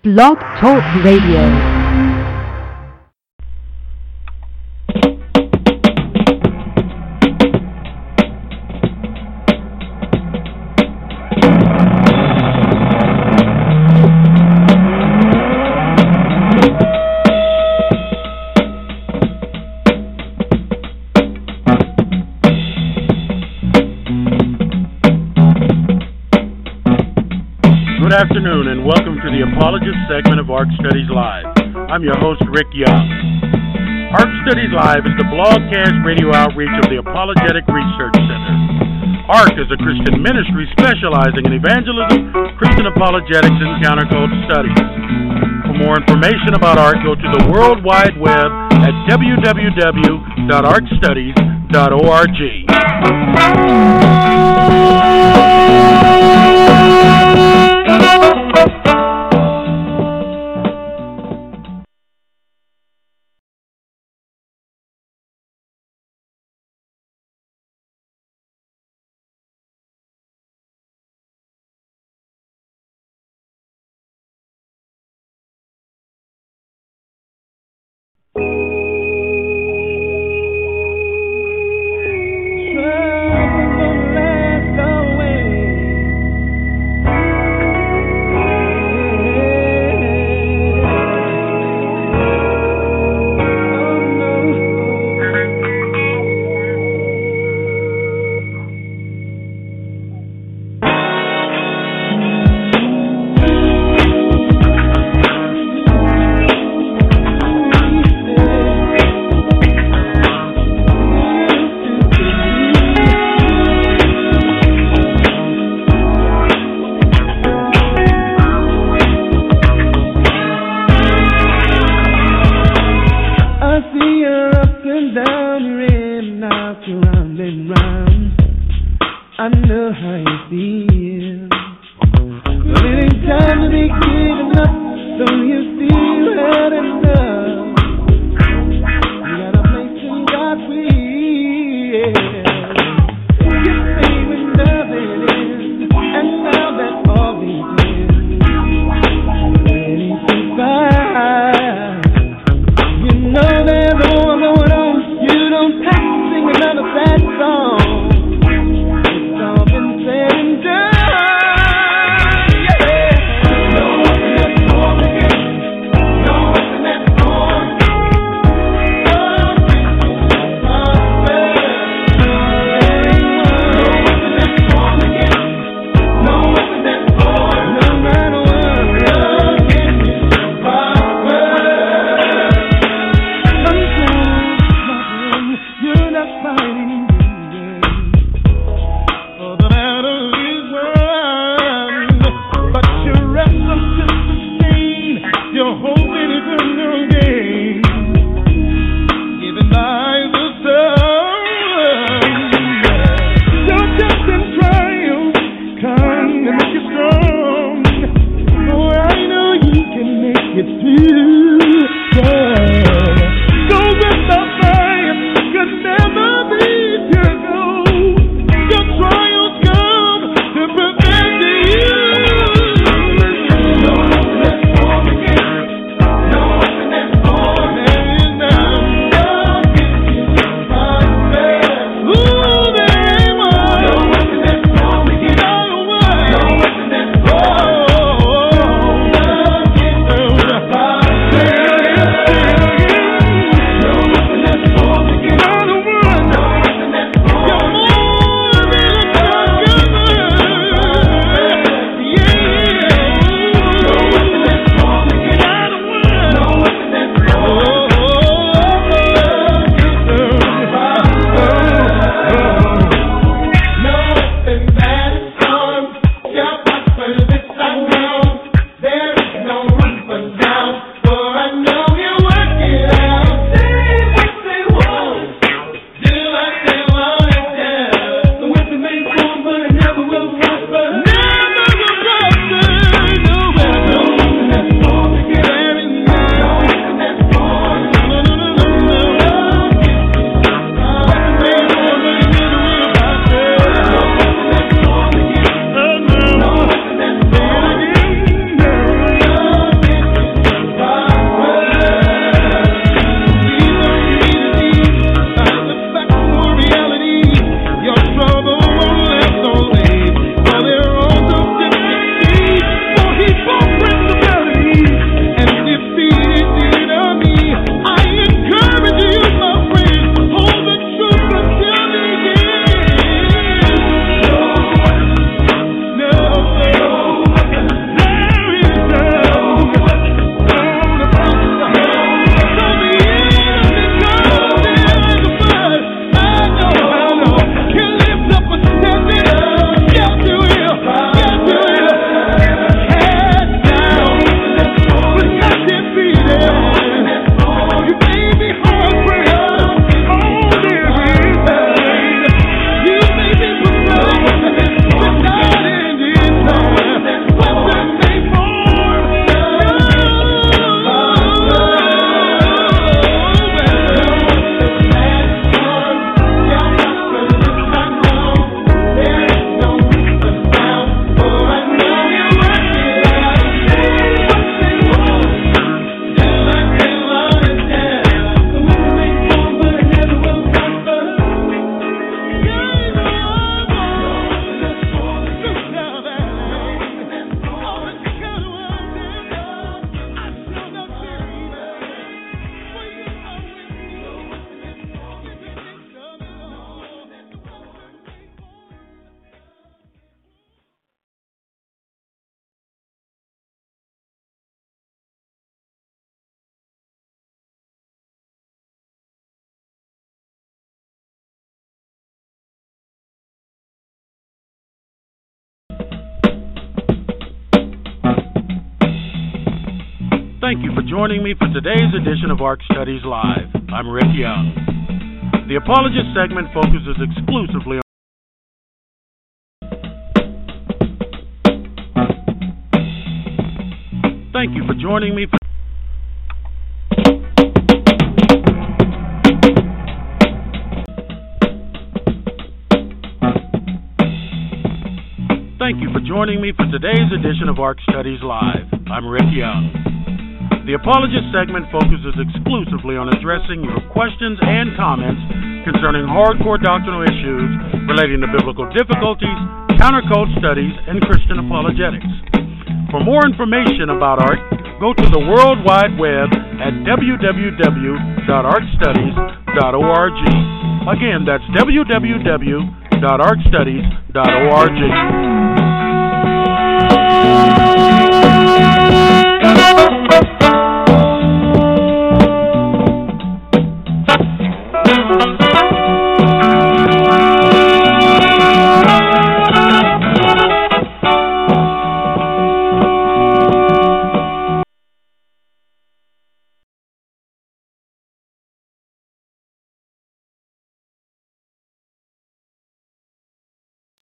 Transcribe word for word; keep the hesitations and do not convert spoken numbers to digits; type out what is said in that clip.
Blog Talk Radio. Good afternoon and welcome to the Apologist segment of ARC Studies Live. I'm your host, Rick Young. ARC Studies Live is the blogcast radio outreach of the Apologetic Research Center. ARC is a Christian ministry specializing in evangelism, Christian apologetics, and counterculture studies. For more information about ARC, go to the World Wide Web at w w w dot arc studies dot org. Trouble Thank you for joining me for today's edition of ARC Studies Live. I'm Rick Young. The Apologist segment focuses exclusively on Thank you for joining me for Thank you for joining me for today's edition of ARC Studies Live. I'm Rick Young. The Apologist segment focuses exclusively on addressing your questions and comments concerning hardcore doctrinal issues relating to biblical difficulties, countercult studies, and Christian apologetics. For more information about ARC, go to the World Wide Web at w w w dot arc studies dot org. Again, that's w w w dot arc studies dot org.